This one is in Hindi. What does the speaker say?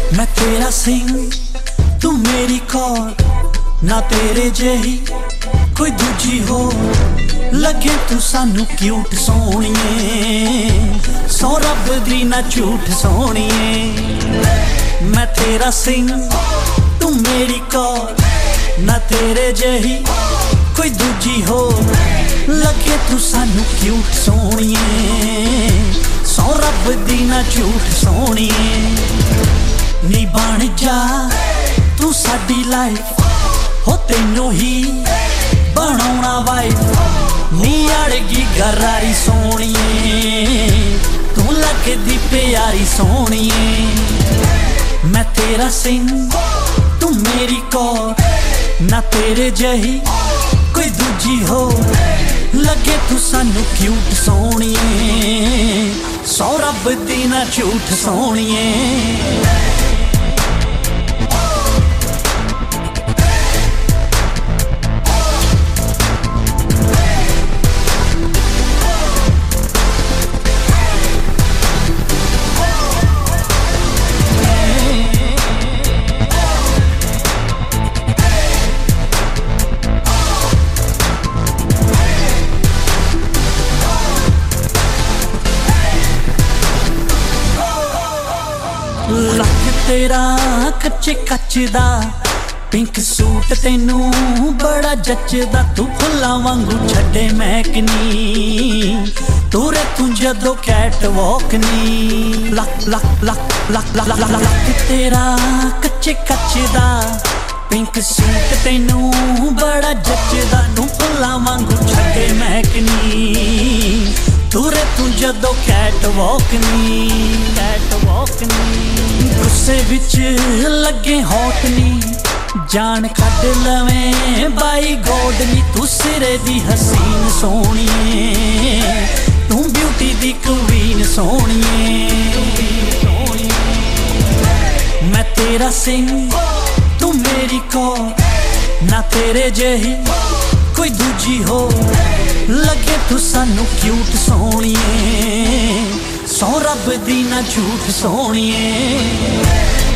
मैं तेरा सिंह तू मेरी कौर, ना तेरे जेही कोई दूजी हो। लगे तू सानू क्यूट सोहणीए, सौ रब दी ना झूठ सोहणीए। मैं तेरा सिंह तू मेरी कौर, ना तेरे जेही कोई दूजी हो। लगे तू सानू क्यूट सोहणीए, सौ रब दी ना झूठ सोहणीए। नी बन जा तू साडी लाइफ, हो तेनू ही बनाउणा वाइफ। नी अड़गी गरारी सोहणीए, तू लगदी प्यारी सोहणीए। मैं तेरा सिंह तू मेरी कौर, ना तेरे जही कोई दूजी हो। लगे तू सानू क्यूट सोहणीए, सौ रब दी ना झूठ सोहणीए। लक तेरा कच्चे कच दा पिंक सूट तेनू बड़ा जचदा। तू फुल्लां वांगू छड्डे महकनी, तुरे तू जदों कैट वॉक नी। लक लक लक लक लक लक लक तेरा कच्चे कच दा पिंक सूट तेनू बड़ा जचदा। तू फुल्लां वांगू छड्डे महकनी, तुरे तू जदों कैट वॉक नी। कैट वॉक नी गुस्से विच लगे हॉट नी, जान कट लवें बाई गॉड नी। तू सिरे दी हसीन सोहणीए, तू ब्यूटी दी क्वीन सोहणीए। मैं तेरा सिंह तू मेरी कौर, ना तेरे जेही कोई दूजी हो। लगे तू सानू क्यूट सोहणीए, सौ रब दी ना झूठ सोहणीए।